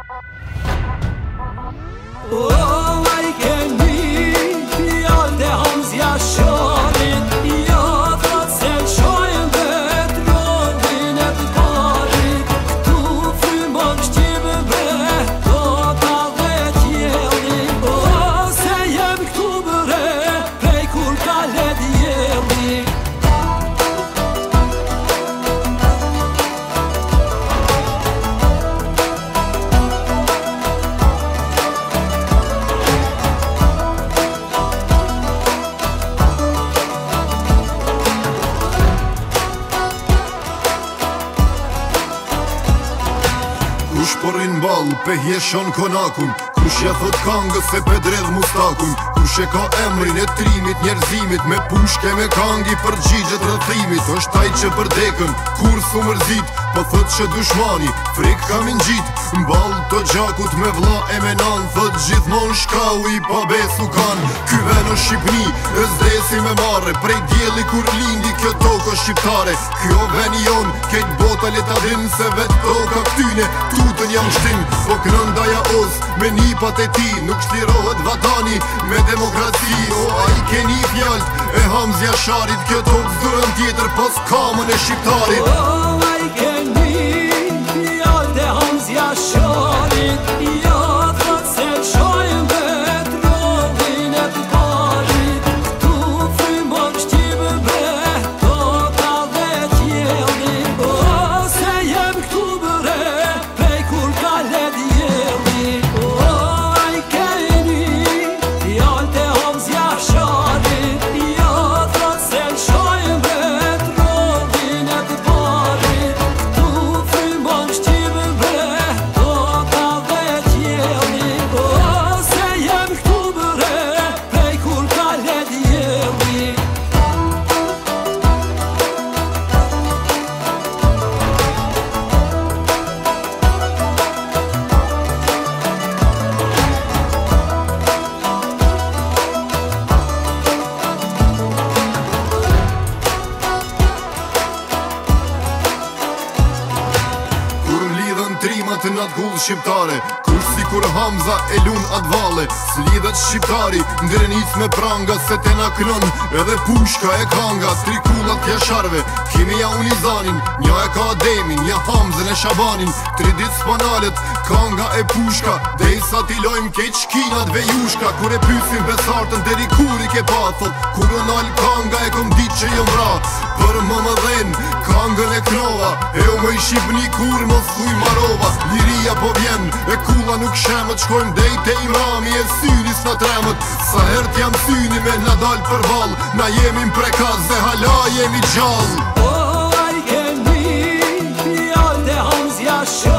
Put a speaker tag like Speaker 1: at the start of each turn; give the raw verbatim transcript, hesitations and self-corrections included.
Speaker 1: Oh, ai keni fjallë të Hamzja Sharit, ja thot se qojnë dhe trodhin e të parit, këtu frymon shqive bre, tota dhe tjelli, oh, se jem këtu bre, prej kur kalet jelli.
Speaker 2: Kush përrin ball, pe hjeshon konakun, kush ja thot kangës se pe dredh mustakun, kush e ka emrin e trimit njerëzimit, me pushke me kangi për gjigjet rëthimit, është taj që për dekën, kur su mërzit, po thot që dushmani, frik kam ingjit, mball të gjakut me vlla e me nan, thot gjithmon shkau i pa besu kan, ky ven o Shqipni, e zdesi me marre, prej djeli kur lindi kjo toko shqiptare, kjo ven i jon, kejt bota leta din se vet toka këtyne, tutën jam shtim, po kënën daja oz, me nipat e ti, nuk shtirohet vatani, me demokraci, o a i keni fjalt, e Hamzja Sharit, kjo tokë zdurën tjetër, pos kamën e shqiptarit.
Speaker 1: Oh, ai keni fjallë të Hamzja Sharit, ja thot se qojnë dhe trodhin e të parit, këtu frymon shqive bre, tota dhe tjelli, oh, se jem këtu bre, prej kur kalet jelli. Oh, ai keni fjallë të Hamzja Sharit, ja thot se qojnë dhe trodhin e të parit, këtu frymon shqive bre, tota dhe tjelli, oh, se jem këtu bre, prej kur kalet jelli.
Speaker 2: Kur mlidhen trimat në atë gull shqiptare, kush si kur Hamza e lun atë vale, s'lidhet shqiptari, ndrenis me pranga, se te na kënon, edhe pushka e kanga, trikullat jasharve, kimi ja unizanin, nja e ka Ademin, nja Hamzën e Shabanin, tri dit spanalet, kanga e pushka, dej sa t'i lojmë kejt shkinat vejushka, kur e pysin besartën deri kur i ke pathot, kur o nal kanga e kom dit që jëm vra, për më më dhen, kangën e knova, e o më i Shqipni kur mos thuj marova, liria po vjen, e kulla nuk shemët, shkojmë dej te imami e synis në tremët, sa hert jam syni me na dal për val, na jemi m'prekaz dhe hala jemi gjall.
Speaker 1: Oh, ai keni fjallë të Hamzja Sharit,